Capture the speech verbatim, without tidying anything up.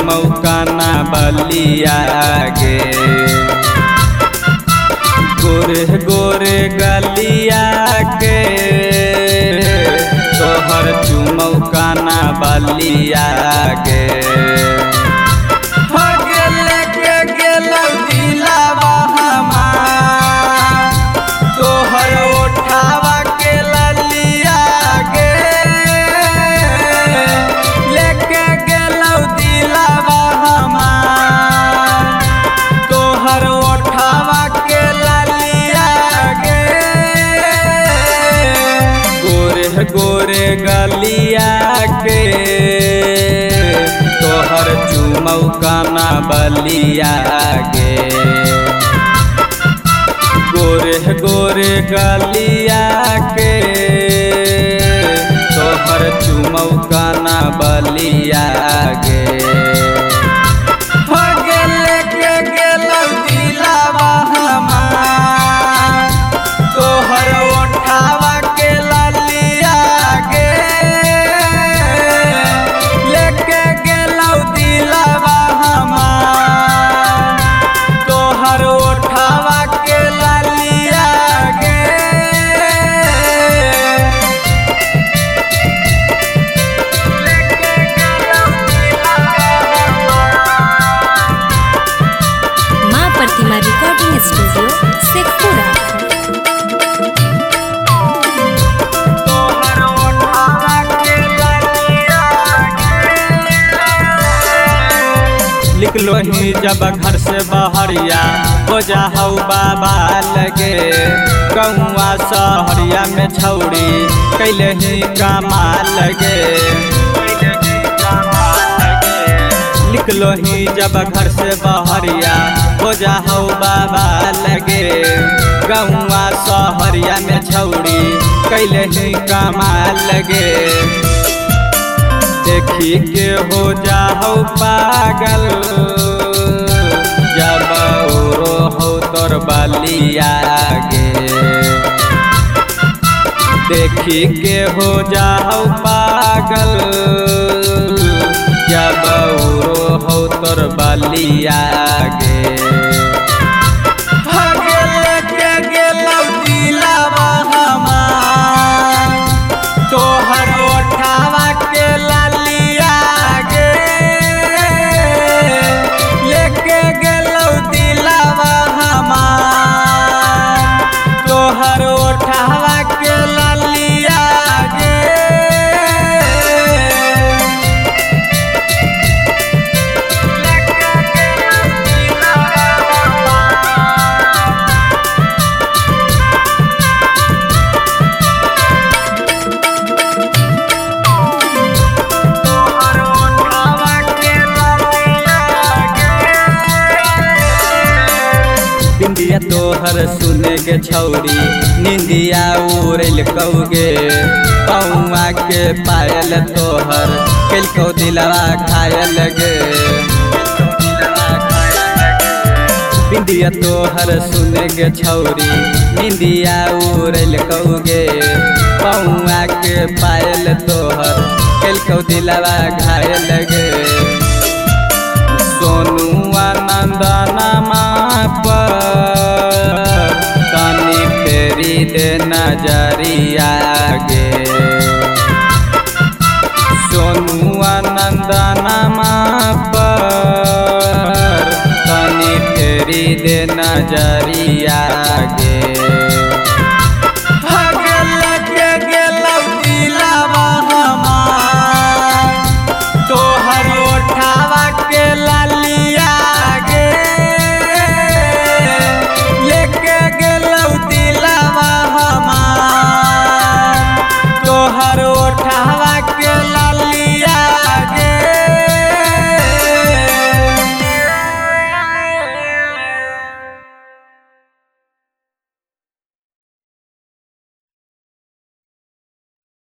चुमौकाना बलिया गे गोरे गोरे गलिया के तोहर चुमौकाना बलिया गे गोरे गलिया के तोहर चुमौकाना बलिया गे गोरे गोरे गलिया के तोहर चुमौकाना बलिया गे रिकॉर्डिंग स्टूडियो शेखपुरा। लिख लो ही जब घर से बहरिया हो जा हौ बाबा लगे कौआ सहरिया में छौड़ी कैले ही कमाल लगे लिख लो ही जब घर से बहरिया हो जा हौ बाबा लगे गौआ सहरिया में छौड़ी कैले ही कमाल लगे देखी के हो जा हौ पागल जब रो हो तोर बलिया गे देखी के हो जा हौ पागल जब रो हो तोर बलिया गे निंदिया तोहर सुने के छौरी निंदिया उड़ल कौगे कौआ के पायल तोहर कैलको दिलवा खायल गे निंदिया तोहर सुने के छौरी निंदिया उड़ल कौगे कौआ के पायल तोहर कैलको दिलवा घायल गे सोनू आनंदनमा पर कानी फेरी दे नजरिया गे सोनू आनंदनमा पर कानी फेरी दे नजरिया गे।